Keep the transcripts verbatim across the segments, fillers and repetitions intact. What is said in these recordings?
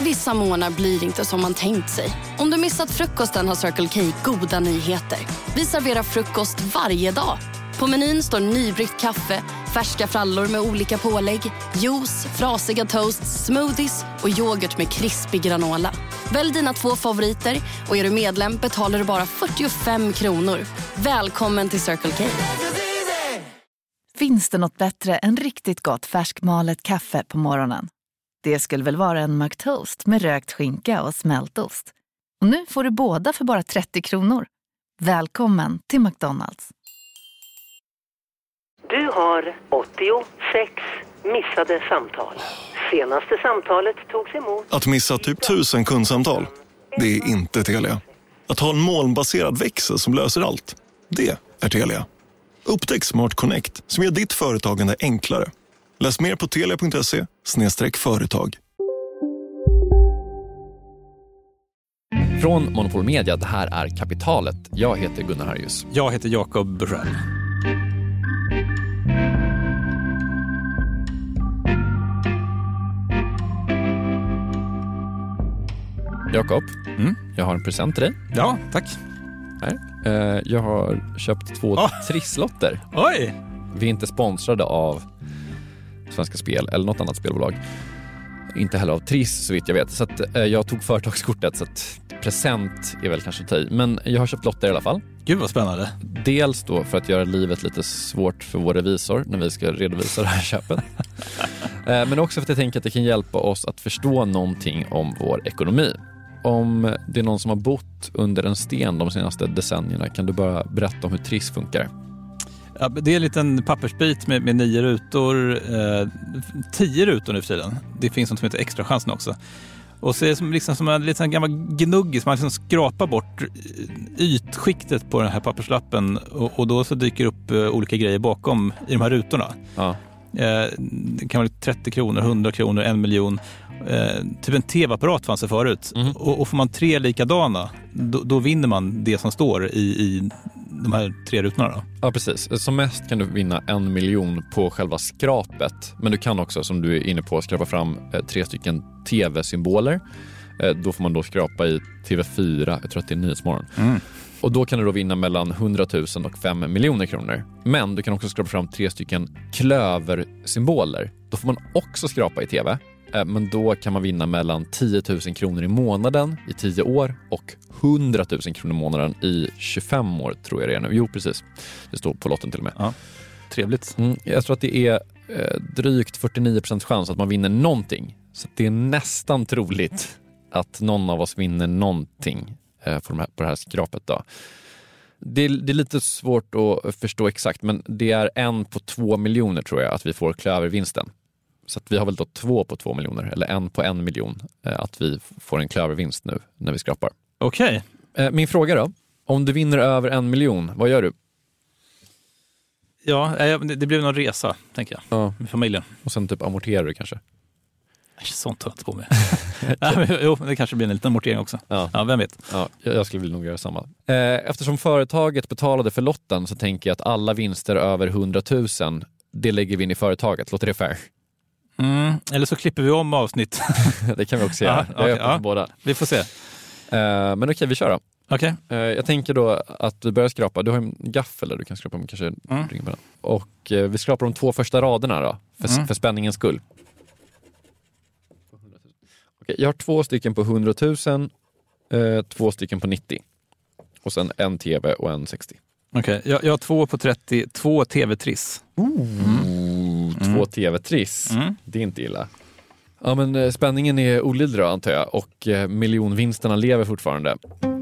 Vissa månader blir inte som man tänkt sig. Om du missat frukosten har Circle K goda nyheter. Vi serverar frukost varje dag. På menyn står nybryggt kaffe, färska frallor med olika pålägg, juice, frasiga toasts, smoothies och yoghurt med krispig granola. Välj dina två favoriter och är du medlem betalar du bara fyrtiofem kronor. Välkommen till Circle K. Finns det något bättre än riktigt gott färskmalet kaffe på morgonen? Det skulle väl vara en McToast med rökt skinka och smältost. Och nu får du båda för bara trettio kronor. Välkommen till McDonald's. Du har åttiosex missade samtal. Senaste samtalet togs emot... Att missa typ tusen kundsamtal, det är inte Telia. Att ha en molnbaserad växel som löser allt, det är Telia. Upptäck Smart Connect som gör ditt företagande enklare. Läs mer på telia punkt se slash företag. Från Monopol Media, det här är Kapitalet. Jag heter Gunnar Harjus. Jag heter Jakob Bursell. Jakob, mm? jag har en present till dig. Ja, tack. Här. Uh, jag har köpt två oh. trisslotter. Oj! Vi är inte sponsrade av Svenska Spel eller något annat spelbolag. Inte heller av Triss så vitt jag vet. Så att, uh, jag tog företagskortet så att present är väl kanske att ta i. Men jag har köpt lotter i alla fall. Gud vad spännande. Dels då för att göra livet lite svårt för vår revisor när vi ska redovisa det här köpet. uh, men också för att jag tänker att det kan hjälpa oss att förstå någonting om vår ekonomi. Om det är någon som har bott under en sten de senaste decennierna, kan du bara berätta om hur Triss funkar? Ja, det är en liten pappersbit med, med nio rutor, eh, tio rutor nu för tiden. Det finns något som heter extra chansen också. Och så är det som, liksom, som en liten gammal gnuggis, man liksom skrapar bort ytskiktet på den här papperslappen och, och då så dyker upp uh, olika grejer bakom i de här rutorna. Ja. Eh, det kan vara trettio kronor, hundra kronor, en miljon. Eh, typ en tv-apparat fanns det förut. Mm. Och, och får man tre likadana, då, då vinner man det som står i, i de här tre rutorna då. Ja, precis. Som mest kan du vinna en miljon på själva skrapet. Men du kan också, som du är inne på, skrapa fram eh, tre stycken tv-symboler. Eh, då får man då skrapa i T V fyra, jag tror att det är Nyhetsmorgon. Mm. Och då kan du då vinna mellan hundratusen och fem miljoner kronor. Men du kan också skrapa fram tre stycken klöversymboler. Då får man också skrapa i tv. Men då kan man vinna mellan tio tusen kronor i månaden i tio år och hundra tusen kronor i månaden i tjugofem år, tror jag det är nu. Jo, precis. Det står på lotten till och med. Ja, trevligt. Mm, jag tror att det är eh, drygt fyrtionio procent chans att man vinner någonting. Så det är nästan troligt att någon av oss vinner någonting eh, på, de här, på det här skrapet då. Det är, det är lite svårt att förstå exakt, men det är en på två miljoner tror jag att vi får klövervinsten. Så att vi har väl då två på två miljoner eller en på en miljon eh, att vi får en klövervinst nu när vi skrapar. Okej. Okay. Eh, min fråga då, om du vinner över en miljon, vad gör du? Ja, eh, det blir någon resa, tänker jag, ja. Med familjen. Och sen typ amorterar du kanske? Sånt har jag inte på mig. Nej, men, jo, det kanske blir en liten amortering också. Ja, ja vem vet. Ja, jag skulle vilja nog göra samma. Eh, eftersom företaget betalade för lotten så tänker jag att alla vinster över hundratusen, det lägger vi in i företaget. Låter det fair? Mm, eller så klipper vi om avsnitt. Det kan vi också göra. Ja, okay, ja. Båda. Vi får se. Uh, men okej, okay, vi kör då. Okay. Uh, jag tänker då att vi börjar skrapa. Du har en gaffel där du kan skrapa med kanske mm. ring på den. Och uh, vi skrapar de två första raderna då. För, mm. för spänningens skull. Okay, jag har två stycken på hundratusen. Uh, två stycken på nittio. Och sen en tv och en sextio. Okej, okay. jag, jag har två på trettio. Två tv-triss. Mm. Två mm. tv-triss. Mm. Det är inte illa. Ja, men spänningen är olidlig då, antar jag. Och eh, miljonvinsterna lever fortfarande.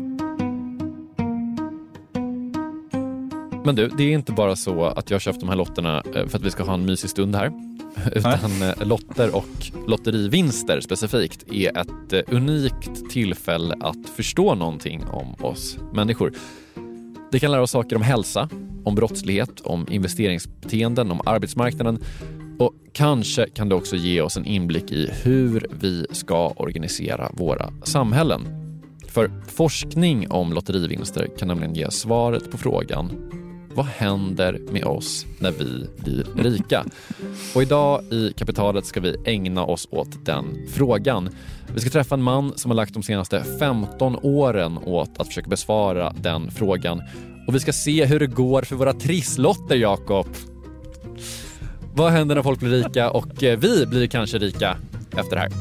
Men du, det är inte bara så att jag har köpt de här lotterna för att vi ska ha en mysig stund här. Utan Nej. lotter och lotterivinster specifikt är ett unikt tillfälle att förstå någonting om oss människor. Det kan lära oss saker om hälsa, om brottslighet, om investeringsbeteenden, om arbetsmarknaden. Och kanske kan det också ge oss en inblick i hur vi ska organisera våra samhällen. För forskning om lotterivinster kan nämligen ge svaret på frågan: vad händer med oss när vi blir rika? Och idag i Kapitalet ska vi ägna oss åt den frågan. Vi ska träffa en man som har lagt de senaste femton åren åt att försöka besvara den frågan. Och vi ska se hur det går för våra trisslotter, Jakob. Vad händer när folk blir rika? Och vi blir kanske rika efter det här.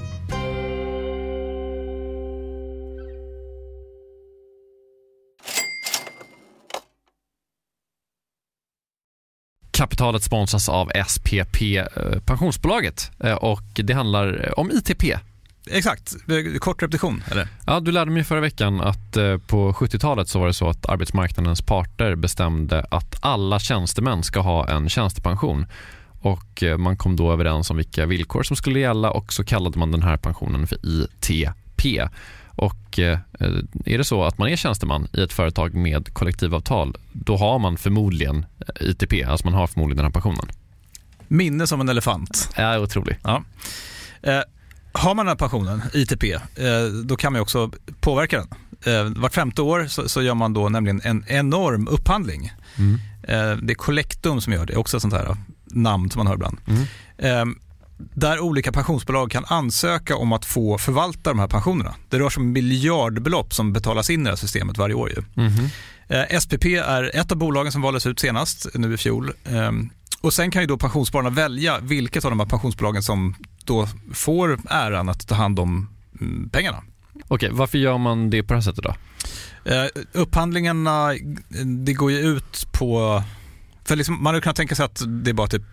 Kapitalet sponsras av S P P, pensionsbolaget, och det handlar om I T P. Exakt, kort repetition, eller? Ja, du lärde mig förra veckan att på sjuttiotalet så var det så att arbetsmarknadens parter bestämde att alla tjänstemän ska ha en tjänstepension. Och man kom då överens om vilka villkor som skulle gälla, och så kallade man den här pensionen för I T P. Och är det så att man är tjänsteman i ett företag med kollektivavtal, då har man förmodligen I T P, alltså man har förmodligen den här pensionen. Minne som en elefant. Ja, otroligt. Ja. Eh, har man den här pensionen, I T P, eh, då kan man ju också påverka den. Eh, vart femte år så, så gör man då nämligen en enorm upphandling. Mm. Eh, det är Collectum som gör det, också ett sånt här namn som man hör ibland. Mm. Eh, där olika pensionsbolag kan ansöka om att få förvalta de här pensionerna. Det rör sig om miljardbelopp som betalas in i det här systemet varje år. Ju. Mm-hmm. Eh, S P P är ett av bolagen som valdes ut senast, nu i fjol. Eh, och sen kan ju då pensionsspararna välja vilket av de här pensionsbolagen som då får äran att ta hand om mm, pengarna. Okej, varför gör man det på det här sättet då? Eh, upphandlingarna, det går ju ut på... För liksom, man hade kunnat tänka sig att det är bara typ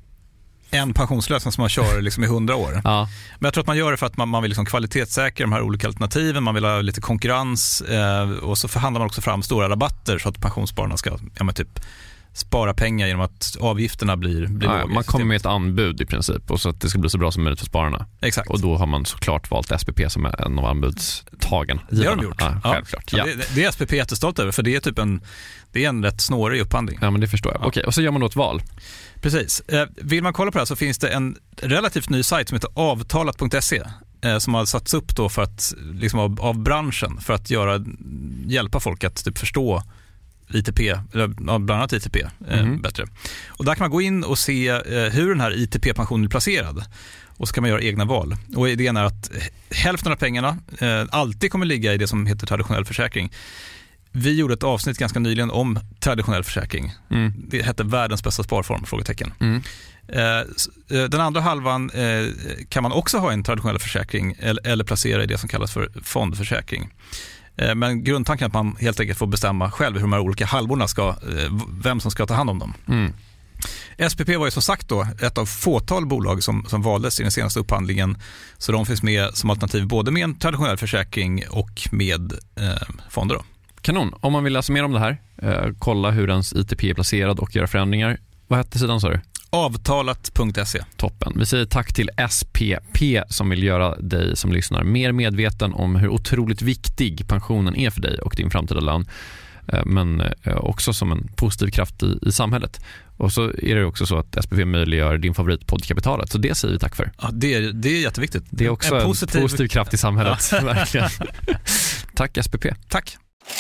en pensionslösning som man kör liksom i hundra år. Ja. Men jag tror att man gör det för att man, man vill liksom kvalitetssäkra de här olika alternativen, man vill ha lite konkurrens, eh, och så förhandlar man också fram stora rabatter så att pensionsspararna ska ja, men typ spara pengar genom att avgifterna blir, blir ja, man kommer med ett anbud i princip, och så att det ska bli så bra som möjligt för spararna. Exakt. Och då har man såklart valt S P P som är en av anbudstagen. Det har de gjort. Ja, självklart. Ja. Ja. Det, det är S P P jättestolt över, för det är typ en, det är en rätt snårig upphandling. Ja, men det förstår jag. Ja. Okej, och så gör man då ett val. Precis. Vill man kolla på det här så finns det en relativt ny sajt som heter avtalat punkt se som har satts upp då för att, liksom av, av branschen för att göra, hjälpa folk att typ förstå I T P, eller bland annat I T P eh, mm. bättre. Och där kan man gå in och se eh, hur den här I T P-pensionen är placerad. Och så kan man göra egna val. Och idén är att hälften av pengarna eh, alltid kommer ligga i det som heter traditionell försäkring. Vi gjorde ett avsnitt ganska nyligen om traditionell försäkring. Mm. Det hette världens bästa sparform, frågetecken. Mm. Eh, den andra halvan eh, kan man också ha en traditionell försäkring eller, eller placera i det som kallas för fondförsäkring. Men grundtanken är att man helt enkelt får bestämma själv hur de här olika halvorna ska, vem som ska ta hand om dem. Mm. S P P var ju som sagt då ett av fåtal bolag som, som valdes i den senaste upphandlingen, så de finns med som alternativ både med en traditionell försäkring och med eh, fonder då. Kanon, om man vill läsa mer om det här, eh, kolla hur ens I T P är placerad och göra förändringar. Vad hette sidan, sa du? avtalat punkt se. Toppen. Vi säger tack till S P P som vill göra dig som lyssnar mer medveten om hur otroligt viktig pensionen är för dig och din framtida lön, men också som en positiv kraft i, i samhället. Och så är det också så att S P P möjliggör din favoritpodd Kapitalet, så det säger vi tack för. Ja, det är, det är jätteviktigt. Det är också en, en positiv... positiv kraft i samhället. Ja. Verkligen. Tack S P P. Tack.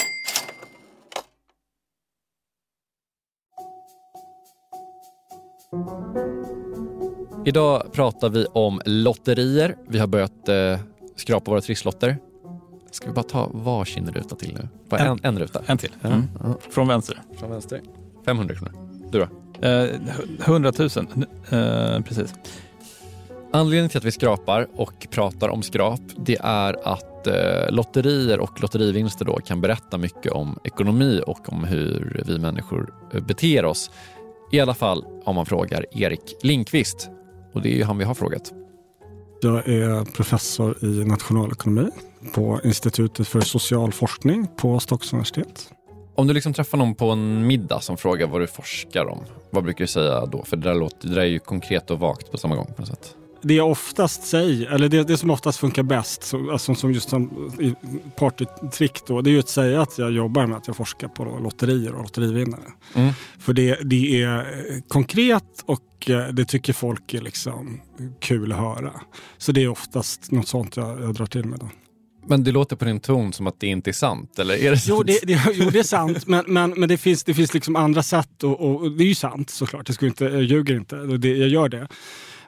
Idag pratar vi om lotterier. Vi har börjat eh, skrapa våra trisslotter. Ska vi bara ta varsin ruta till nu? Bara en, en, en ruta. En till. Mm. Mm. Från vänster. Från vänster. femhundra kronor. Du då? Eh, hundratusen. Eh, precis. Anledningen till att vi skrapar och pratar om skrap, det är att eh, lotterier och lotterivinster då kan berätta mycket om ekonomi och om hur vi människor beter oss. I alla fall om man frågar Erik Lindqvist. Och det är ju han vi har frågat. Jag är professor i nationalekonomi på Institutet för social forskning på Stockholms universitet. Om du liksom träffar någon på en middag som frågar vad du forskar om, vad brukar du säga då? För det där, låter, det där är ju konkret och vagt på samma gång på något sätt. Det jag oftast säger, eller det, det som oftast funkar bäst, så, alltså som just som partytrick då, det är ju att säga att jag jobbar med att jag forskar på då, lotterier och lotterivinnare. Mm. För det, det är konkret och det tycker folk är liksom kul att höra. Så det är oftast något sånt jag, jag drar till med då. Men det låter på din ton som att det inte är sant, eller är det sant? Jo, det, det, jo, det är sant, men, men, men det finns, det finns liksom andra sätt och, och det är ju sant såklart, jag, skulle inte, jag ljuger inte, det, jag gör det.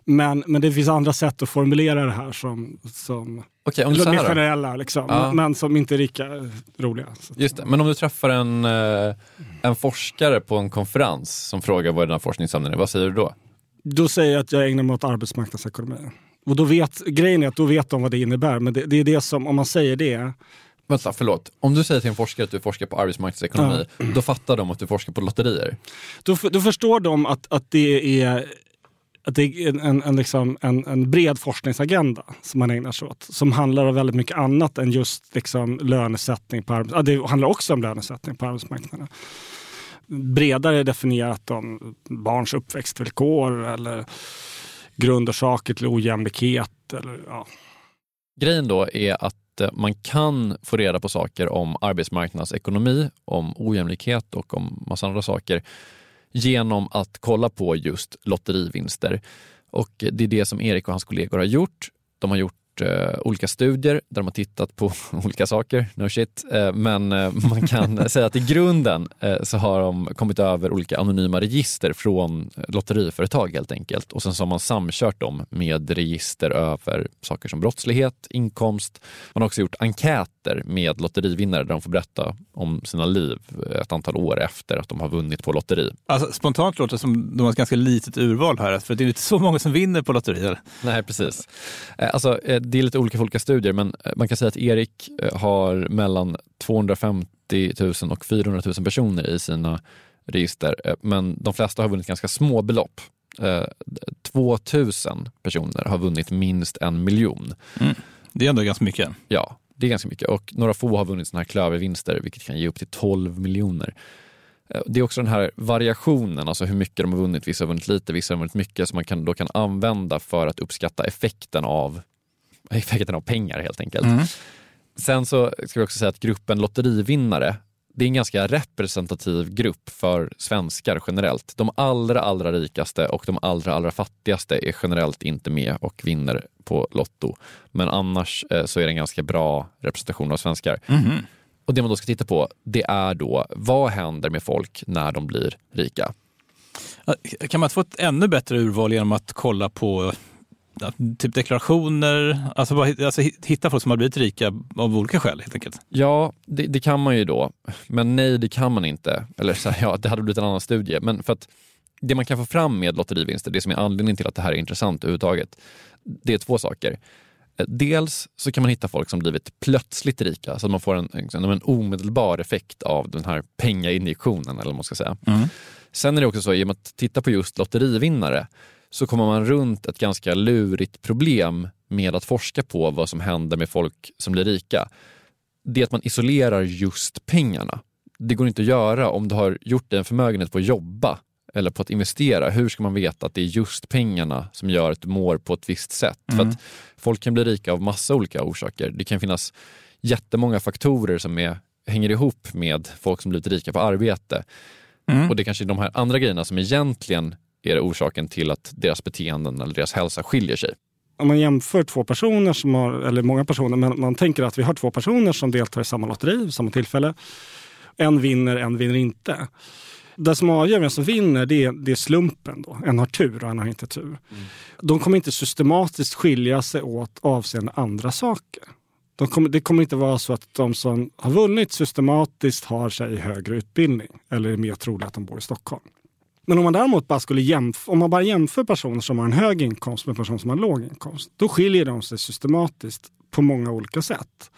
Men, men det finns andra sätt att formulera det här som, som Okej, om du mer så här generella liksom, ja. men som inte är lika roliga. Just det, men om du träffar en, en forskare på en konferens som frågar vad den här forskningsämnen är, vad säger du då? Då säger jag att jag ägnar mig åt arbetsmarknadsekonomi. Och då vet, grejen är att då vet de vad det innebär, men det, det är det som, om man säger det... Vänta, förlåt. Om du säger till en forskare att du forskar på arbetsmarknadsekonomi, ja. Då fattar de att du forskar på lotterier. Då, då förstår de att, att det är... att det är en, en, liksom, en, en bred forskningsagenda som man ägnar sig åt. Som handlar om väldigt mycket annat än just liksom, lönesättning på arbetsmarknaden. Ja, det handlar också om lönesättning på arbetsmarknaden. Bredare definierat om barns uppväxtvillkor eller grundorsaker till ojämlikhet. Eller, ja. Grejen då är att man kan få reda på saker om arbetsmarknadsekonomi, om ojämlikhet och om massa andra saker genom att kolla på just lotterivinster. Och det är det som Erik och hans kollegor har gjort. De har gjort eh, olika studier där de har tittat på olika saker, no shit. Eh, men eh, man kan säga att i grunden eh, så har de kommit över olika anonyma register från lotteriföretag helt enkelt. Och sen så har man samkört dem med register över saker som brottslighet, inkomst. Man har också gjort enkäter med lotterivinnare där de får berätta om sina liv ett antal år efter att de har vunnit på lotteri. Alltså spontant låter det som de har ett ganska litet urval här, för det är inte så många som vinner på lotterier. Nej, precis. Alltså det är lite olika för olika studier, men man kan säga att Erik har mellan tvåhundrafemtio tusen och fyrahundra tusen personer i sina register, men de flesta har vunnit ganska små belopp. tvåtusen personer har vunnit minst en miljon. Mm. Det är ändå ganska mycket. Ja, det är ganska mycket. Och några få har vunnit såna här klövervinster, vilket kan ge upp till tolv miljoner. Det är också den här variationen, alltså hur mycket de har vunnit. Vissa har vunnit lite, vissa har vunnit mycket, som man kan, då kan använda för att uppskatta effekten av, effekten av pengar helt enkelt. Mm. Sen så ska vi också säga att gruppen lotterivinnare, det är en ganska representativ grupp för svenskar generellt. De allra, allra rikaste och de allra, allra fattigaste är generellt inte med och vinner på lotto. Men annars eh, så är det en ganska bra representation av svenskar. Mm. Och det man då ska titta på, det är då, vad händer med folk när de blir rika? Kan man få ett ännu bättre urval genom att kolla på typ deklarationer, alltså, bara, alltså hitta folk som har blivit rika av olika skäl helt enkelt? Ja, det, det kan man ju då. Men nej, det kan man inte. Eller så här, ja, det hade blivit en annan studie. Men för att det man kan få fram med lotterivinster, det som är anledningen till att det här är intressant överhuvudtaget, det är två saker. Dels så kan man hitta folk som blivit plötsligt rika, så att man får en, en, en omedelbar effekt av den här pengainjektionen, eller vad man ska säga. Mm. Sen är det också så, genom att titta på just lotterivinnare, så kommer man runt ett ganska lurigt problem med att forska på vad som händer med folk som blir rika. Det är att man isolerar just pengarna. Det går inte att göra om du har gjort en förmögenhet på att jobba eller på att investera. Hur ska man veta att det är just pengarna som gör att du mår på ett visst sätt? Mm. För att folk kan bli rika av massa olika orsaker. Det kan finnas jättemånga faktorer som är, hänger ihop med folk som blivit rika på arbete. Mm. Och det är kanske är de här andra grejerna som egentligen är det orsaken till att deras beteenden eller deras hälsa skiljer sig. Om man jämför två personer som har, eller många personer, men man tänker att vi har två personer som deltar i samma lotteri, samma tillfälle. En vinner, en vinner inte. Det som avgör vem som vinner, det är, det är slumpen då. En har tur och en har inte tur. Mm. De kommer inte systematiskt skilja sig åt avseende andra saker. De kommer, det kommer inte vara så att de som har vunnit systematiskt har sig i högre utbildning. Eller är mer troligt att de bor i Stockholm. Men om man däremot bara skulle jämföra, om man bara jämför personer som har en hög inkomst med personer som har en låg inkomst, då skiljer de sig systematiskt på många olika sätt.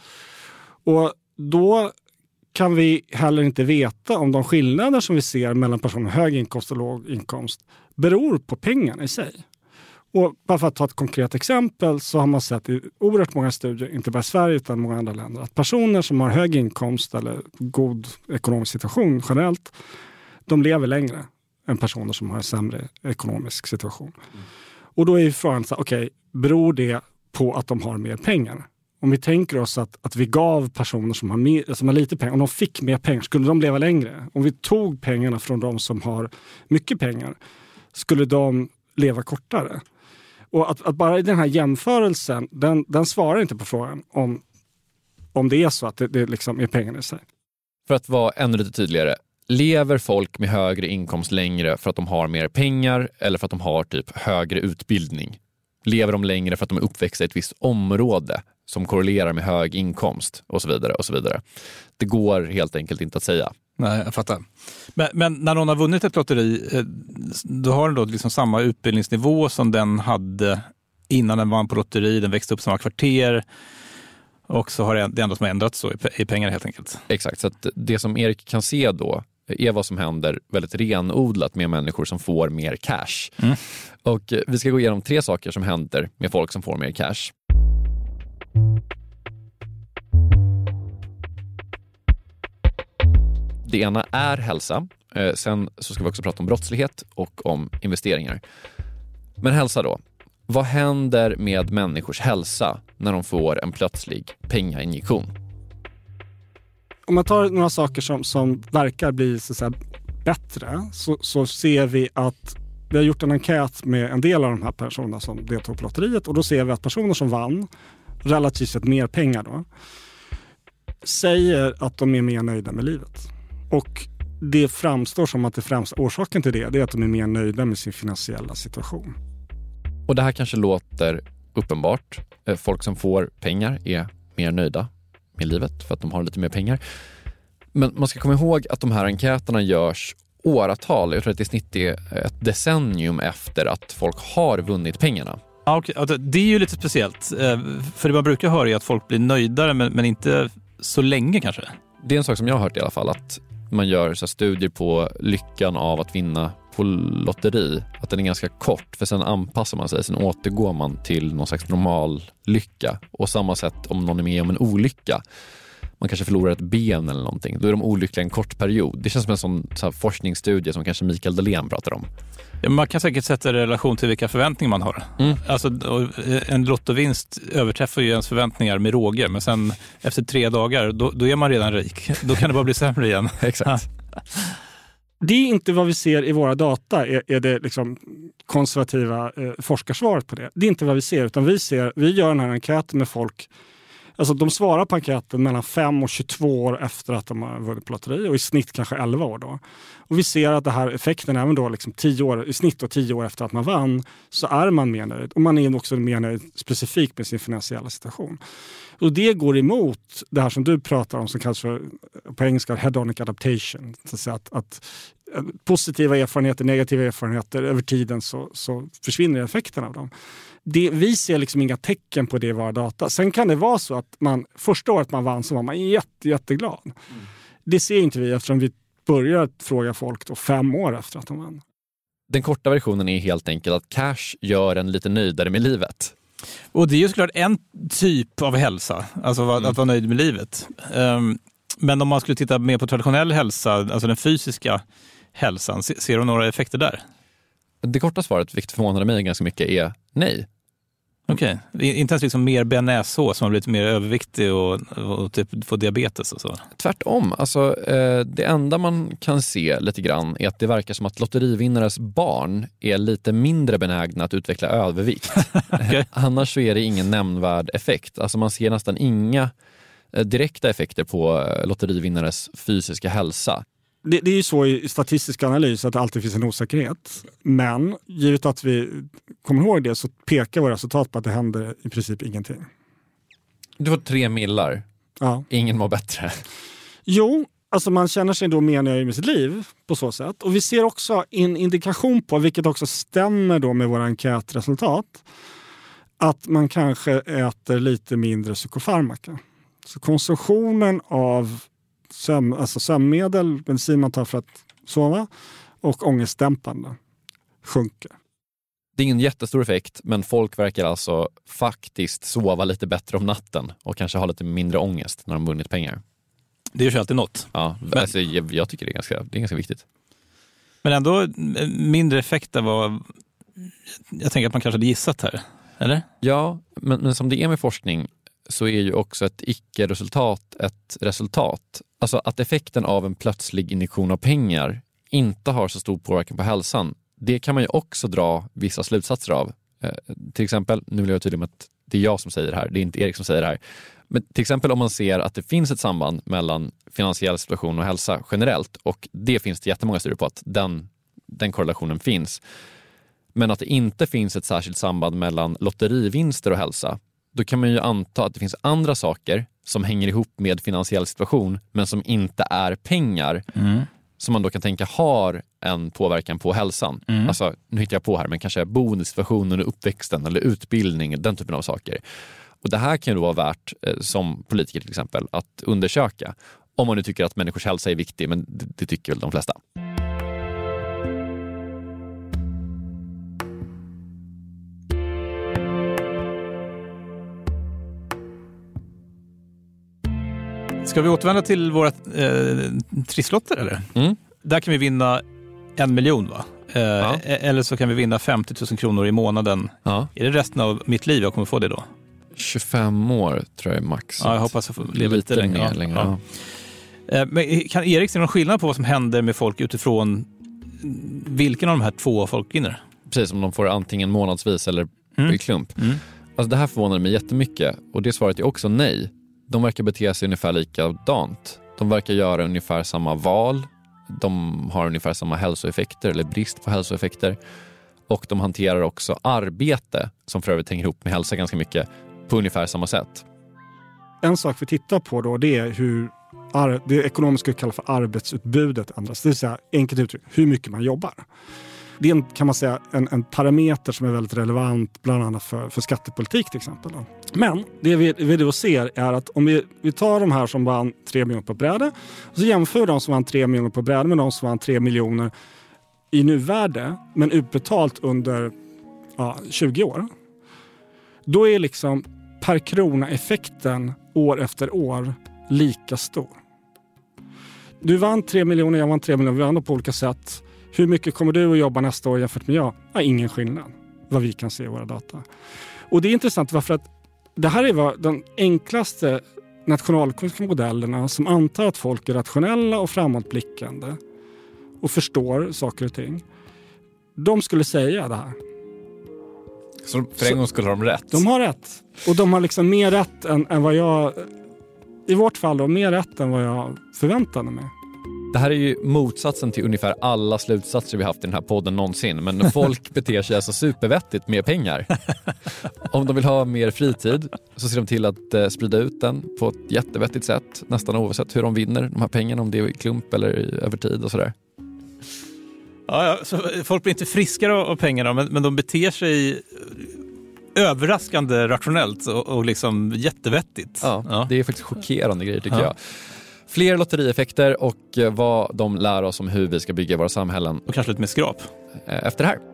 Och då kan vi heller inte veta om de skillnader som vi ser mellan personer med hög inkomst och låg inkomst beror på pengarna i sig. Och bara för att ta ett konkret exempel, så har man sett i oerhört många studier, inte bara i Sverige utan många andra länder, att personer som har hög inkomst eller god ekonomisk situation generellt, de lever längre än personer som har en sämre ekonomisk situation. Mm. Och då är ju frågan så här, okej, okay, beror det på att de har mer pengar? Om vi tänker oss att, att vi gav personer som har, mer, som har lite pengar, om de fick mer pengar, skulle de leva längre? Om vi tog pengarna från de som har mycket pengar, skulle de leva kortare? Och att, att bara i den här jämförelsen, den, den svarar inte på frågan om, om det är så att det, det liksom är pengarna i sig. För att vara ännu lite tydligare, lever folk med högre inkomst längre för att de har mer pengar eller för att de har typ högre utbildning? Lever de längre för att de är uppväxta i ett visst område som korrelerar med hög inkomst och så vidare och så vidare? Det går helt enkelt inte att säga. Nej, jag fattar. Men, men när någon har vunnit ett lotteri, då har den då liksom samma utbildningsnivå som den hade innan den vann på lotteri. Den växte upp samma kvarter och så har det enda som har ändrats så i pengar helt enkelt. Exakt, så att det som Erik kan se då är vad som händer väldigt renodlat med människor som får mer cash. Mm. Och vi ska gå igenom tre saker som händer med folk som får mer cash. Det ena är hälsa. Sen så ska vi också prata om brottslighet och om investeringar. Men hälsa då. Vad händer med människors hälsa när de får en plötslig pengainjektion? Om man tar några saker som, som verkar bli så att säga, bättre så, så ser vi att vi har gjort en enkät med en del av de här personerna som deltog på lotteriet och då ser vi att personer som vann relativt sett mer pengar då säger att de är mer nöjda med livet. Och det framstår som att det främsta orsaken till det, det är att de är mer nöjda med sin finansiella situation. Och det här kanske låter uppenbart. Folk som får pengar är mer nöjda med livet för att de har lite mer pengar. Men man ska komma ihåg att de här enkäterna görs åratal. Jag tror att det i snitt är ett decennium efter att folk har vunnit pengarna. Ja, okay. Det är ju lite speciellt. För det man brukar höra är att folk blir nöjdare men, men inte så länge kanske. Det är en sak som jag har hört i alla fall, att man gör så här studier på lyckan av att vinna på lotteri, att den är ganska kort, för sen anpassar man sig, sen återgår man till någon slags normal lycka. Och samma sätt om någon är med om en olycka, man kanske förlorar ett ben eller någonting, då är de olyckliga en kort period. Det känns som en sån så här forskningsstudie som kanske Mikael Dahlén pratar om. Ja, man kan säkert sätta i relation till vilka förväntningar man har. Mm. Alltså, en lottovinst överträffar ju ens förväntningar med råge, men sen efter tre dagar, då, då är man redan rik. Då kan det bara bli sämre igen. Exakt. Det är inte vad vi ser i våra data, är, är det liksom konservativa eh, forskarsvaret på det. Det är inte vad vi ser, utan vi ser, vi gör den här enkäten med folk. Alltså de svarar på enkäten mellan fem och tjugotvå år efter att de har vunnit på lotteri och i snitt kanske elva år då. Och vi ser att det här effekten även då liksom tio år, i snitt och tio år efter att man vann, så är man mer nöjd. Och man är också mer nöjd specifikt med sin finansiella situation. Och det går emot det här som du pratar om som kallas för på engelska hedonic adaptation. Så att, säga, att, att positiva erfarenheter, negativa erfarenheter över tiden så, så försvinner effekten av dem. Det, vi ser liksom inga tecken på det i våra data. Sen kan det vara så att man första året man vann så var man jätte, jätteglad. Mm. Det ser inte vi eftersom vi börjar fråga folk då fem år efter att de vann. Den korta versionen är helt enkelt att cash gör en lite nöjdare med livet. Och det är ju såklart en typ av hälsa, alltså att, mm. att vara nöjd med livet. Um, men om man skulle titta mer på traditionell hälsa, alltså den fysiska hälsan, ser du några effekter där? Det korta svaret, vilket förvånade mig ganska mycket, är nej. Okej, okay. Inte ens liksom mer benäså som har blivit mer överviktig och, och typ får diabetes och så? Tvärtom, alltså eh, det enda man kan se lite grann är att det verkar som att lotterivinnares barn är lite mindre benägna att utveckla övervikt. Okay. Annars så är det ingen nämnvärd effekt. Alltså man ser nästan inga eh, direkta effekter på eh, lotterivinnares fysiska hälsa. Det, det är ju så i statistisk analys att det alltid finns en osäkerhet. Men givet att vi kommer ihåg det så pekar våra resultat på att det händer i princip ingenting. Du får tre millar. Ja. Ingen mår bättre. Jo, alltså man känner sig då mer nöjd med sitt liv på så sätt. Och vi ser också en indikation på, vilket också stämmer då med våra enkätresultat, att man kanske äter lite mindre psykofarmaka. Så konsumtionen av Sömn, alltså sömnmedel, medicin man tar för att sova och ångestdämpande sjunker. Det är ingen jättestor effekt, men folk verkar alltså faktiskt sova lite bättre om natten och kanske ha lite mindre ångest när de vunnit pengar. Det är ju alltid något. Ja, men, alltså, jag, jag tycker det är, ganska, det är ganska viktigt. Men ändå mindre effekt än vad jag tänker att man kanske hade gissat här, eller? Ja, men, men som det är med forskning så är ju också ett icke-resultat ett resultat. Alltså att effekten av en plötslig injektion av pengar inte har så stor påverkan på hälsan, det kan man ju också dra vissa slutsatser av. Eh, till exempel, nu vill jag tydligen att det är jag som säger det här, det är inte Erik som säger det här. Men till exempel om man ser att det finns ett samband mellan finansiell situation och hälsa generellt, och det finns det jättemånga studier på att den, den korrelationen finns. Men att det inte finns ett särskilt samband mellan lotterivinster och hälsa, då kan man ju anta att det finns andra saker som hänger ihop med finansiell situation men som inte är pengar. Mm. Som man då kan tänka har en påverkan på hälsan. Mm. Alltså, nu hittar jag på här, men kanske boendesituationen och uppväxten eller utbildning, den typen av saker. Och det här kan ju då vara värt, eh, som politiker till exempel, att undersöka. Om man nu tycker att människors hälsa är viktig, men det, det tycker väl de flesta. Ska vi återvända till våra eh, trisslotter eller? Mm. Där kan vi vinna en miljon va? Eh, ja. Eller så kan vi vinna femtio tusen kronor i månaden. Ja. Är det resten av mitt liv jag kommer få det då? tjugofem år tror jag är max. Ja, jag hoppas jag får leva lite längre. Ja, längre. Ja. Ja. Men kan Erik se någon skillnad på vad som händer med folk utifrån vilken av de här två folk vinner? Precis, om de får antingen månadsvis eller mm. i klump. Mm. Alltså det här förvånar mig jättemycket, och det svaret är också nej. De verkar bete sig ungefär likadant. De verkar göra ungefär samma val. De har ungefär samma hälsoeffekter eller brist på hälsoeffekter. Och de hanterar också arbete, som för övrigt hänger ihop med hälsa ganska mycket, på ungefär samma sätt. En sak vi tittar på då, det är hur ar- det ekonomiska kallas för arbetsutbudet ändras. Det vill säga, enkelt uttryck, hur mycket man jobbar. Det är en, kan man säga, en, en parameter som är väldigt relevant bland annat för, för skattepolitik till exempel. Men det vi, vi då ser är att om vi, vi tar de här som vann tre miljoner på bräde och så jämför de som vann tre miljoner på bräde med de som vann tre miljoner i nuvärde men utbetalt under ja, tjugo år. Då är liksom per krona effekten år efter år lika stor. Du vann tre miljoner, jag vann tre miljoner, vi vann på olika sätt. Hur mycket kommer du att jobba nästa år jämfört med jag? Ja, ingen skillnad, vad vi kan se i våra data. Och det är intressant varför att det här är vad de enklaste nationalekonomiska modellerna som antar att folk är rationella och framåtblickande och förstår saker och ting. De skulle säga det här. Så för en gång skulle de rätt? De har rätt. Och de har liksom mer rätt än, än vad jag, i vårt fall då, mer rätt än vad jag förväntade mig. Det här är ju motsatsen till ungefär alla slutsatser vi haft i den här podden någonsin. Men folk beter sig alltså supervettigt med pengar. Om de vill ha mer fritid så ser de till att eh, sprida ut den på ett jättevettigt sätt. Nästan oavsett hur de vinner de här pengarna, om det är i klump eller i, över tid och sådär. Ja, ja, så folk blir inte friskare av pengarna, men, men de beter sig överraskande rationellt och, och liksom jättevettigt. Ja, ja, det är faktiskt chockerande grejer tycker ja. jag. Fler lotterieffekter och vad de lär oss om hur vi ska bygga våra samhällen. Och kanske lite mer skrap. Efter det här.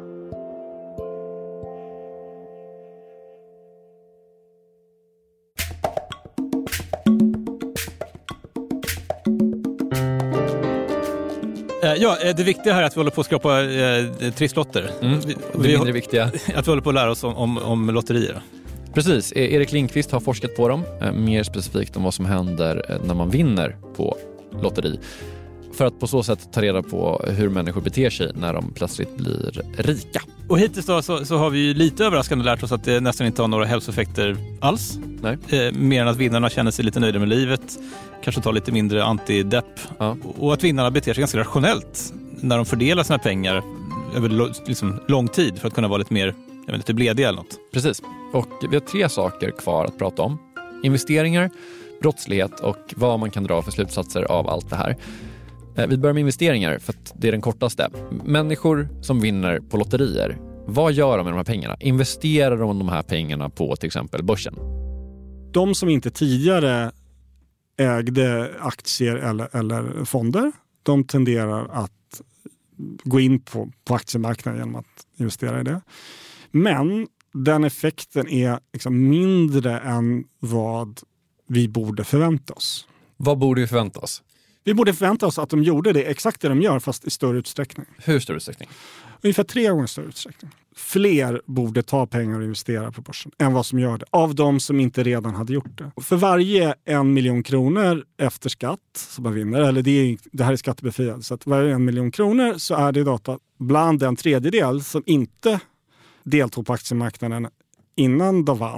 Ja, det viktiga här är att vi håller på att skrapa eh, trisslotter. Mm. Vi, det är mindre viktiga. Att vi håller på att lära oss om, om, om lotterier. Precis, Erik Lindqvist har forskat på dem, mer specifikt om vad som händer när man vinner på lotteri. För att på så sätt ta reda på hur människor beter sig när de plötsligt blir rika. Och hittills då så, så har vi ju lite överraskande lärt oss att det nästan inte har några hälsoeffekter alls. Nej. Eh, mer än att vinnarna känner sig lite nöjda med livet, kanske tar lite mindre antidepp. Ja. Och att vinnarna beter sig ganska rationellt när de fördelar sina pengar över liksom lång tid för att kunna vara lite mer jag vet, lite blediga eller något. Precis. Och vi har tre saker kvar att prata om. Investeringar, brottslighet och vad man kan dra för slutsatser av allt det här. Vi börjar med investeringar för att det är den kortaste. Människor som vinner på lotterier, vad gör de med de här pengarna? Investerar de de här pengarna på till exempel börsen? De som inte tidigare ägde aktier eller, eller fonder, de tenderar att gå in på, på aktiemarknaden genom att investera i det. Men den effekten är liksom mindre än vad vi borde förvänta oss. Vad borde vi förvänta oss? Vi borde förvänta oss att de gjorde det exakt det de gör fast i större utsträckning. Hur större utsträckning? Ungefär tre gånger större utsträckning. Fler borde ta pengar och investera på börsen än vad som gör det. Av de som inte redan hade gjort det. För varje en miljon kronor efter skatt som man vinner, eller det, är, det här är skattebefriat, så att varje en miljon kronor så är det data bland den tredjedel som inte deltog på aktiemarknaden innan de vann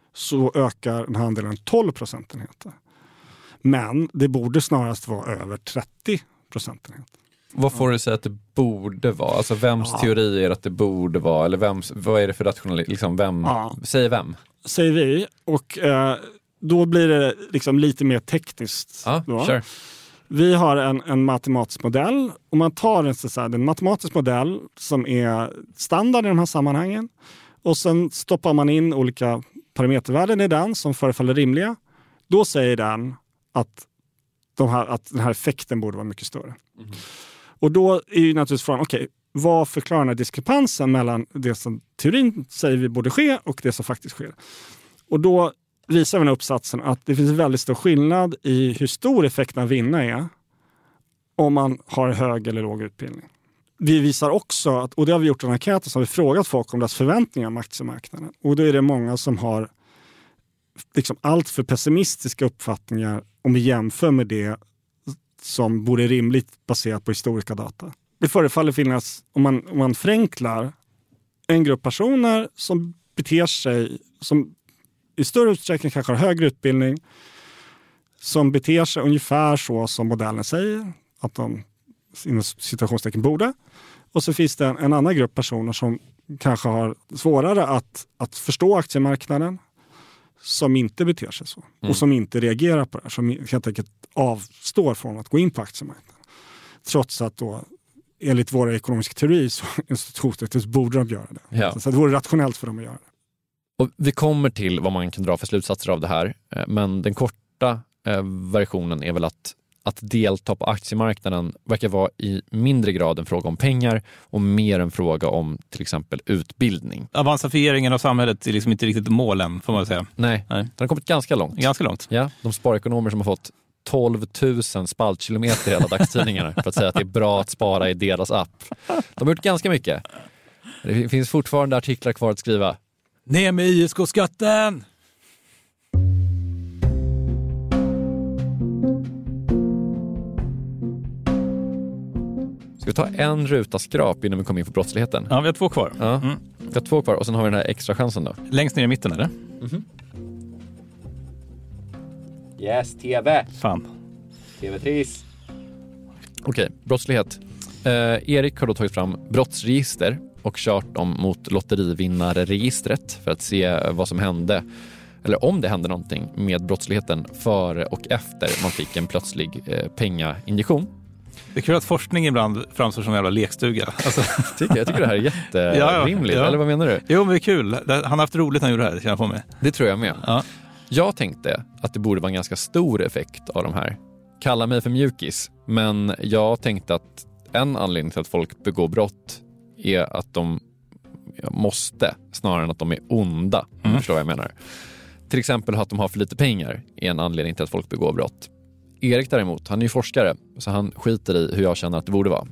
så ökar den här andelen tolv procentenheter. Men det borde snarast vara över trettio procentenheter. Vad får du säga att det borde vara? Alltså vems ja. teori är att det borde vara? Eller vems, vad är det för rationalitet? Liksom vem, ja. Säger vem? Säger vi. Och eh, då blir det liksom lite mer tekniskt. Ja, då. Sure. Vi har en, en matematisk modell. Och man tar en, så här, en matematisk modell som är standard i de här sammanhangen. Och sen stoppar man in olika parametervärden i den som förefaller rimliga. Då säger den att, de här, att den här effekten borde vara mycket större. Mm. Och då är ju naturligtvis frågan, okej, okay, vad förklarar den här diskrepansen mellan det som teorin säger vi borde ske och det som faktiskt sker? Och då visar vi den uppsatsen att det finns en väldigt stor skillnad i hur stor effekten av vinna är om man har hög eller låg utbildning. Vi visar också, att, och det har vi gjort i en enkät, så har vi frågat folk om deras förväntningar om aktiemarknaden. Och då är det många som har liksom allt för pessimistiska uppfattningar om vi jämför med det som borde rimligt baserat på historiska data. Det förefaller finnas, om man, om man förenklar, en grupp personer som beter sig, som i större utsträckning kanske har högre utbildning, som beter sig ungefär så som modellen säger, att de inom situationstecken borde. Och så finns det en, en annan grupp personer som kanske har svårare att, att förstå aktiemarknaden, som inte beter sig så. Mm. Och som inte reagerar på det här. Som helt enkelt avstår från att gå in på aktiemarknaden. Trots att då, enligt våra ekonomiska teori, så institutet borde de göra det. Ja. Så det vore rationellt för dem att göra det. Och vi kommer till vad man kan dra för slutsatser av det här. Men den korta eh, versionen är väl att att delta på aktiemarknaden verkar vara i mindre grad en fråga om pengar och mer en fråga om till exempel utbildning. Avansifieringen av samhället är liksom inte riktigt målen, får man säga. Nej, Nej. Den har kommit ganska långt. Ganska långt. Ja, de sparekonomer som har fått tolv tusen spaltkilometer i alla dagstidningarna för att säga att det är bra att spara i deras app. De har gjort ganska mycket. Det finns fortfarande artiklar kvar att skriva. Ner med I S K-skatten! Ska vi ta en ruta skrap innan vi kommer in på brottsligheten? Ja, vi har två kvar. Ja, mm. Vi har två kvar och sen har vi den här extra chansen då. Längst ner i mitten, eller? Mm-hmm. Yes, T V. Fan. T V-tris. Okej, okay, brottslighet. Eh, Erik har då tagit fram brottsregister och kört dem mot lotterivinnarregistret för att se vad som hände, eller om det hände någonting med brottsligheten före och efter man fick en plötslig eh, pengainjektion. Det är kul att forskning ibland framstår som en jävla lekstuga. Alltså. tycker, jag tycker det här är jätterimligt. Ja, ja. Eller vad menar du? Jo, men det är kul. Han har haft roligt när han gjorde det här, känner jag på mig. Det tror jag med. Ja. Jag tänkte att det borde vara en ganska stor effekt av de här. Kalla mig för mjukis, men jag tänkte att en anledning till att folk begår brott är att de måste, snarare än att de är onda. Mm. Förstår vad jag menar. Till exempel att de har för lite pengar är en anledning till att folk begår brott. Erik däremot, han är ju forskare, så han skiter i hur jag känner att det borde vara.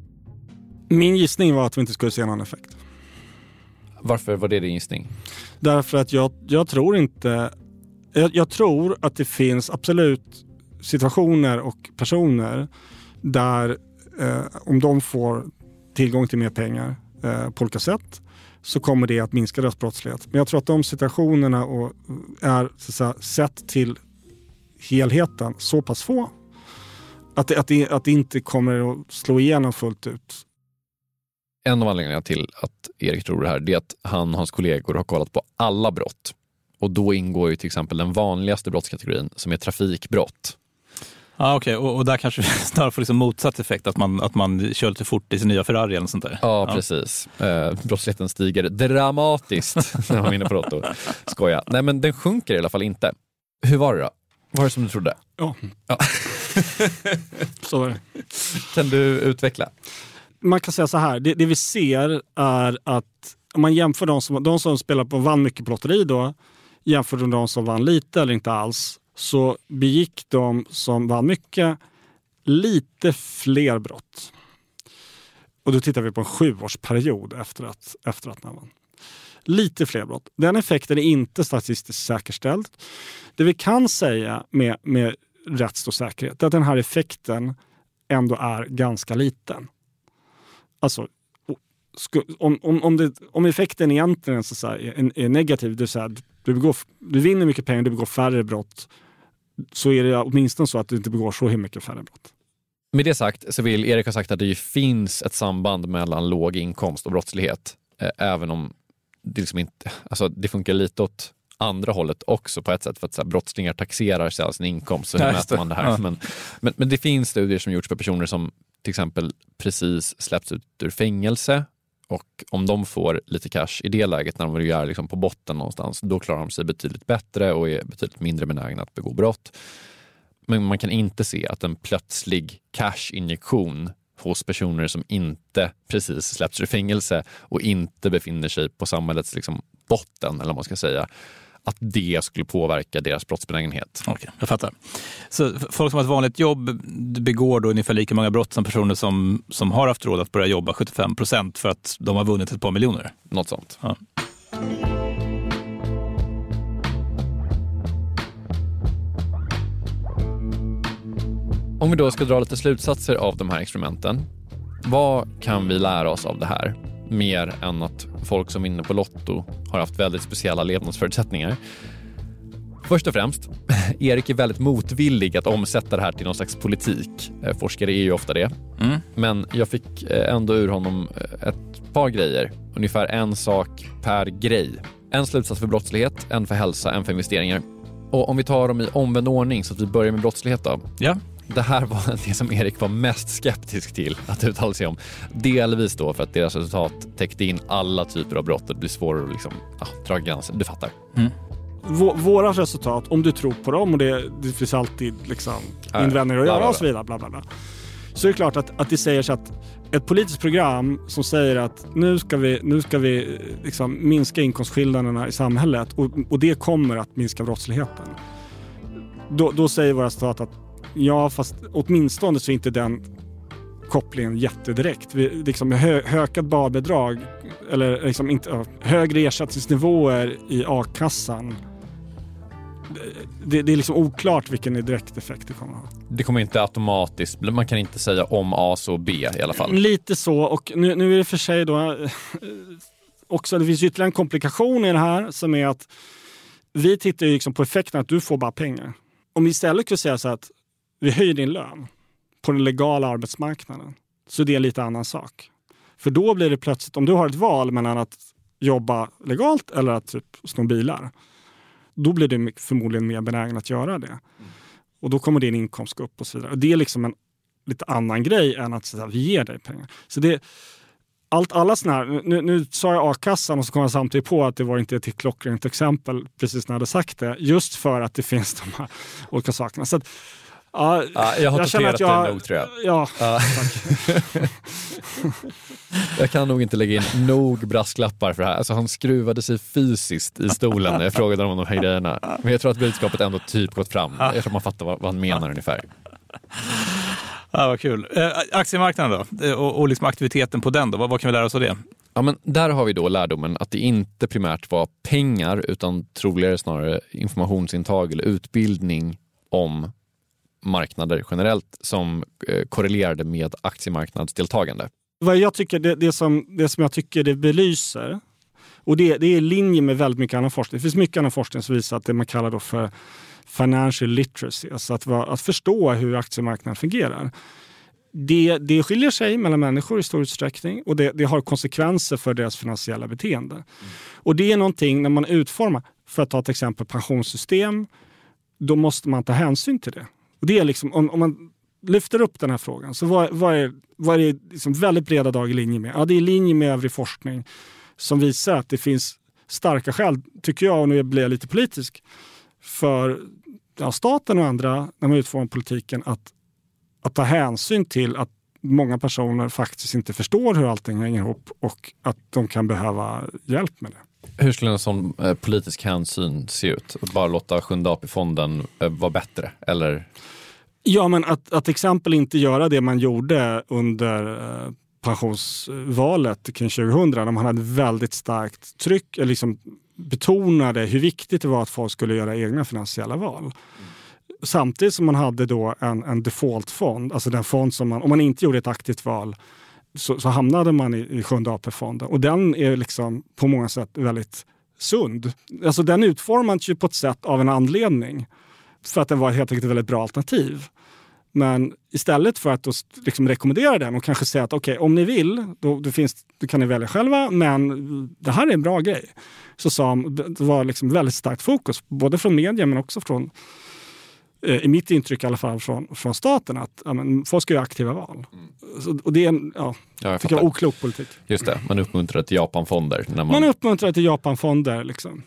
Min gissning var att vi inte skulle se någon effekt. Varför var det din gissning? Därför att jag, jag tror inte... Jag, jag tror att det finns absolut situationer och personer där eh, om de får tillgång till mer pengar eh, på olika sätt, så kommer det att minska deras brottslighet. Men jag tror att de situationerna och är så att säga, sett till helheten så pass få att det, att, det, att det inte kommer att slå igenom fullt ut. En av anledningarna till att Erik tror det här, det är att han och hans kollegor har kollat på alla brott. Och då ingår ju till exempel den vanligaste brottskategorin som är trafikbrott. Ja, okej. Okay. Och, och där kanske snarare får liksom motsatt effekt, att man, att man kör lite fort i sin nya Ferrari eller sånt där. Ja, ja. Precis. Eh, brottsligheten stiger dramatiskt när man är inne på Rotto. Skoja. Nej, men den sjunker i alla fall inte. Hur var det då? Var det som du trodde? Ja. ja. Så var det. Kan du utveckla? Man kan säga så här. Det, det vi ser är att om man jämför de som, de som spelar på vann mycket på lotteri då, jämför med de som vann lite eller inte alls, så begick de som vann mycket lite fler brott. Och då tittar vi på en sjuårsperiod efter att, efter att man vann. Lite fler brott. Den effekten är inte statistiskt säkerställd. Det vi kan säga med, med rätt stor säkerhet är att den här effekten ändå är ganska liten. Alltså, om, om, om, det, om effekten egentligen så är, är negativ, det vill säga du, begår, du vinner mycket pengar, du begår färre brott, så är det åtminstone så att du inte begår så mycket färre brott. Med det sagt så vill Erik ha sagt att det ju finns ett samband mellan låg inkomst och brottslighet. Eh, även om det liksom inte, alltså det funkar lite åt andra hållet också på ett sätt, för att så här, brottslingar taxerar sig av sin inkomst, så hur mäter man det här? Ja. Men, men, men det finns studier som gjorts på personer som till exempel precis släppts ut ur fängelse, och om de får lite cash i det läget när de är liksom på botten någonstans, då klarar de sig betydligt bättre och är betydligt mindre benägna att begå brott. Men man kan inte se att en plötslig cash-injektion hos personer som inte precis släpps ur fängelse och inte befinner sig på samhällets liksom botten, eller vad man ska säga, att det skulle påverka deras brottsbenägenhet. Okej, jag fattar. Så folk som har ett vanligt jobb begår då ungefär lika många brott som personer som, som har haft råd att börja jobba, sjuttiofem procent, för att de har vunnit ett par miljoner. Något sånt. Ja. Om vi då ska dra lite slutsatser av de här experimenten, vad kan vi lära oss av det här? Mer än att folk som vinner på Lotto har haft väldigt speciella levnadsförutsättningar. Först och främst, Erik är väldigt motvillig att omsätta det här till någon slags politik. Forskare är ju ofta det. Mm. Men jag fick ändå ur honom ett par grejer. Ungefär en sak per grej. En slutsats för brottslighet, en för hälsa, en för investeringar. Och om vi tar dem i omvänd ordning så att vi börjar med brottslighet då. Ja. Det här var det som Erik var mest skeptisk till att uttala sig om. Delvis då för att deras resultat täckte in alla typer av brott. Det blir svårare att liksom, ja, dra gränser. Du fattar. Mm. V- våra resultat, om du tror på dem, och det, det finns alltid liksom äh, invändningar att bla, göra bla, och så vidare, bla, bla, bla. Så är det klart att, att det säger så att ett politiskt program som säger att nu ska vi, nu ska vi liksom minska inkomstskillnaderna i samhället, och, och det kommer att minska brottsligheten. Då, då säger våra resultat att ja, fast åtminstone så är inte den kopplingen jättedirekt. Vi, liksom hö, hökat barbidrag eller liksom inte, högre ersättningsnivåer i a-kassan. Det, det är liksom oklart vilken direkt effekt det kommer att ha. Det kommer inte automatiskt, man kan inte säga om A så B i alla fall. Lite så, och nu, nu är det för sig då också, det finns ytterligare en komplikation i det här, som är att vi tittar ju liksom på effekten att du får bara pengar. Om vi istället skulle säga så att vi höjer din lön på den legala arbetsmarknaden, så det är en lite annan sak. För då blir det plötsligt, om du har ett val mellan att jobba legalt eller att typ sno bilar, då blir du förmodligen mer benägen att göra det. Mm. Och då kommer din inkomst gå upp och så vidare. Och det är liksom en lite annan grej än att så här, vi ger dig pengar. Så det allt alla såna här, nu, nu sa jag a-kassan och så kom jag samtidigt på att det var inte ett klockrent exempel precis när jag hade sagt det, just för att det finns de här olika sakerna. Så att, ja, ja, jag har noterat det nog, tror jag. Ja, ja. Tack. Jag kan nog inte lägga in nog brasklappar för det här. Alltså, han skruvade sig fysiskt i stolen när jag frågade om de här grejerna. Men jag tror att budskapet ändå typ gått fram. Jag tror man fattar vad, vad han menar ungefär. Ja, vad kul. Eh, aktiemarknaden då? Och, och liksom aktiviteten på den då? Vad, vad kan vi lära oss av det? Ja, men där har vi då lärdomen att det inte primärt var pengar, utan troligare snarare informationsintag eller utbildning om marknader generellt som eh, korrelerade med aktiemarknadsdeltagande. Vad jag tycker, det, det, som, det som jag tycker det belyser, och det, det är i linje med väldigt mycket annan forskning. Det finns mycket annan forskning som visar att det man kallar då för financial literacy, alltså att, att förstå hur aktiemarknaden fungerar. Det, det skiljer sig mellan människor i stor utsträckning, och det, det har konsekvenser för deras finansiella beteende. Mm. Och det är någonting när man utformar, för att ta ett exempel, pensionssystem, då måste man ta hänsyn till det. Och det är liksom, om, om man lyfter upp den här frågan, så vad, vad är, vad är liksom väldigt breda dag i linje med? Ja, det är i linje med övrig forskning som visar att det finns starka skäl, tycker jag, och nu blir jag lite politisk, för ja, staten och andra när man utformar politiken att, att ta hänsyn till att många personer faktiskt inte förstår hur allting hänger ihop och att de kan behöva hjälp med det. Hur skulle en sån eh, politisk hänsyn se ut? Att bara låta Sjunde A P-fonden eh, vara bättre? Eller? Ja, men att, att exempel inte göra det man gjorde under eh, pensionsvalet kring tjugohundra, när man hade väldigt starkt tryck, eller liksom betonade hur viktigt det var att folk skulle göra egna finansiella val. Mm. Samtidigt som man hade då en, en defaultfond, alltså den fond som man, om man inte gjorde ett aktivt val, så, så hamnade man i, i Sjunde A P-fonden. Och den är liksom på många sätt väldigt sund. Alltså den utformades ju på ett sätt av en anledning. För att den var helt enkelt ett väldigt bra alternativ. Men istället för att då liksom rekommendera den och kanske säga att okej, okay, om ni vill, då, då, finns, då kan ni välja själva, men det här är en bra grej. Så sa det var liksom väldigt starkt fokus, både från media men också från, eh, i mitt intryck i alla fall, från, från staten, att ja, men, folk ska göra aktiva val. Mm. Så, och det är en, ja, ja, jag tycker jag, oklok politik. Just det, man uppmuntrar till Japanfonder. När man... man uppmuntrar till Japanfonder, liksom.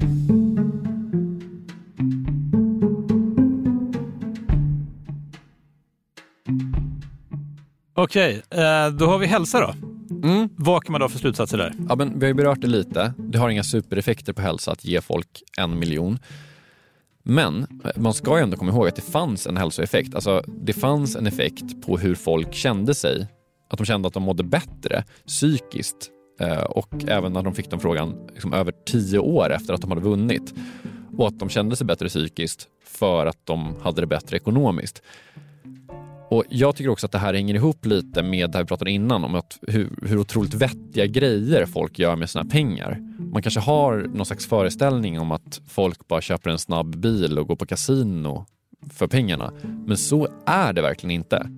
Okej, då har vi hälsa då. Mm. Vad kan man då för slutsatser där? Ja, men vi har ju berört det lite. Det har inga supereffekter på hälsa att ge folk en miljon. Men man ska ju ändå komma ihåg att det fanns en hälsoeffekt. Alltså det fanns en effekt på hur folk kände sig. Att de kände att de mådde bättre psykiskt. Och även när de fick den frågan liksom, över tio år efter att de hade vunnit. Och att de kände sig bättre psykiskt för att de hade det bättre ekonomiskt. Och jag tycker också att det här hänger ihop lite med det vi pratade innan om att hur, hur otroligt vettiga grejer folk gör med sina pengar. Man kanske har någon slags föreställning om att folk bara köper en snabb bil och går på kasino för pengarna. Men så är det verkligen inte.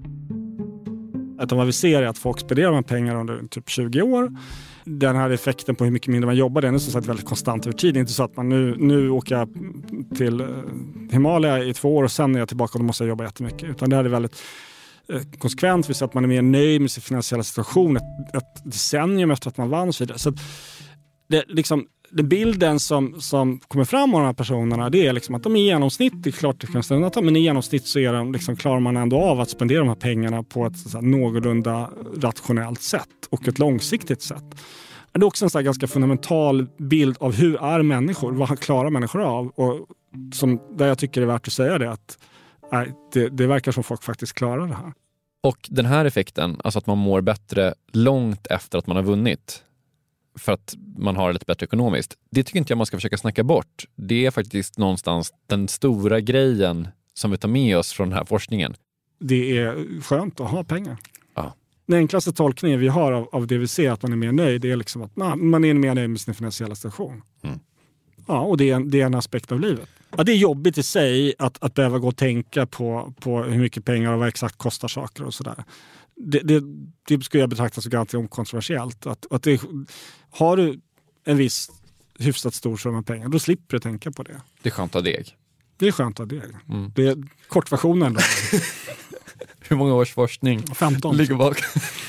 Att vad vi ser är att folk spenderar med pengar under typ tjugo år. Den här effekten på hur mycket mindre man jobbar, den är så sagt väldigt konstant över tid. Det är inte så att man nu, nu åker jag till Himalaya i två år och sen är jag tillbaka och då måste jag jobba jättemycket. Utan det här är väldigt eh, konsekvent. Vi ser att man är mer nöjd med sin finansiella situation ett, ett decennium efter att man vann och så vidare. Så det, liksom, den bilden som, som kommer fram av de här personerna, det är liksom att de i genomsnitt, det är klart det kan ställa, men i genomsnitt så är de, liksom, klarar man ändå av att spendera de här pengarna på ett så här, någorlunda rationellt sätt och ett långsiktigt sätt. Det är också en så här, ganska fundamental bild av hur är människor, vad klarar människor av, och som, där jag tycker det är värt att säga det, att nej, det, det verkar som folk faktiskt klarar det här. Och den här effekten, alltså att man mår bättre långt efter att man har vunnit, för att man har det lite bättre ekonomiskt. Det tycker inte jag man ska försöka snacka bort. Det är faktiskt någonstans den stora grejen som vi tar med oss från den här forskningen. Det är skönt att ha pengar. Ja. Den enklaste tolkningen vi har av, av det vi ser att man är mer nöjd, det är liksom att man, man är mer nöjd med sin finansiella situation. Mm. Ja, och det är, en, det är en aspekt av livet. Ja, det är jobbigt i sig att, att behöva gå och tänka på, på hur mycket pengar och vad exakt kostar saker och sådär. Det, det, det skulle jag betrakta som ganska okontroversiellt. Att, att det, har du en viss hyfsat stor summa pengar, då slipper du tänka på det. Det är skönt att ha deg. Det är skönt att ha deg. Mm. Det är kortversionen då. Hur många års forskning? femton. Ligger bak.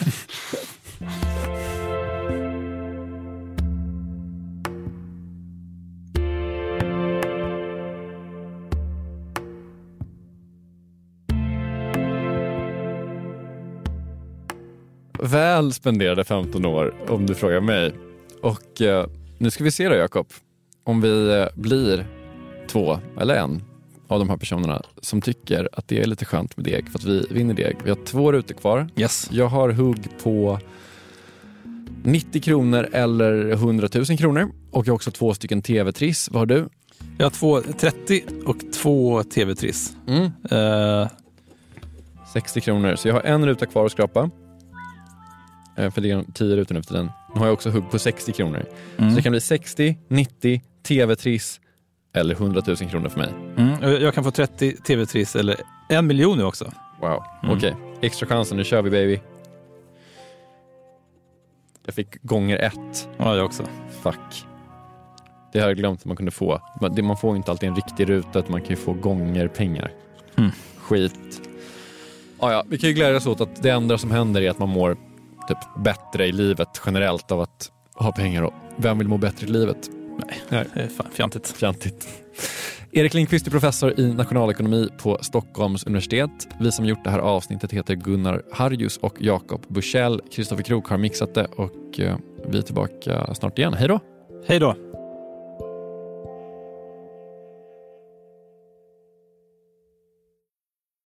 Väl spenderade femton år, om du frågar mig. Och eh, nu ska vi se då, Jakob, om vi eh, blir två eller en av de här personerna som tycker att det är lite skönt med deg för att vi vinner deg. Vi har två rutor kvar. Yes. Jag har hugg på nittio kronor eller hundratusen kronor. Och jag har också två stycken tv-triss. Vad har du? Jag har två trettio och två tv-triss. Mm. Uh... sextio kronor. Så jag har en ruta kvar att skrapa. För det är tio rutor nu för den. Nu har jag också hugg på sextio kronor. Mm. Så det kan bli sextio, nittio, tv-triss eller hundratusen kronor för mig. Mm. Jag kan få trettio tv-triss eller en miljon nu också. Wow, mm. okej. Okay. Extra chansen, nu kör vi baby. Jag fick gånger ett. Ja, jag också. Fuck. Det har jag glömt att man kunde få. Man får inte alltid en riktig ruta, att man kan ju få gånger pengar. Mm. Skit. Ah, ja, vi kan ju glädjas åt att det enda som händer är att man mår typ bättre i livet generellt av att ha pengar. Och vem vill må bättre i livet? Nej, Nej. Det är fan fjantigt. Fjantigt. Erik Lindqvist är professor i nationalekonomi på Stockholms universitet. Vi som gjort det här avsnittet heter Gunnar Harjus och Jakob Bursell. Kristoffer Krok har mixat det och vi är tillbaka snart igen. Hej då! Hej då!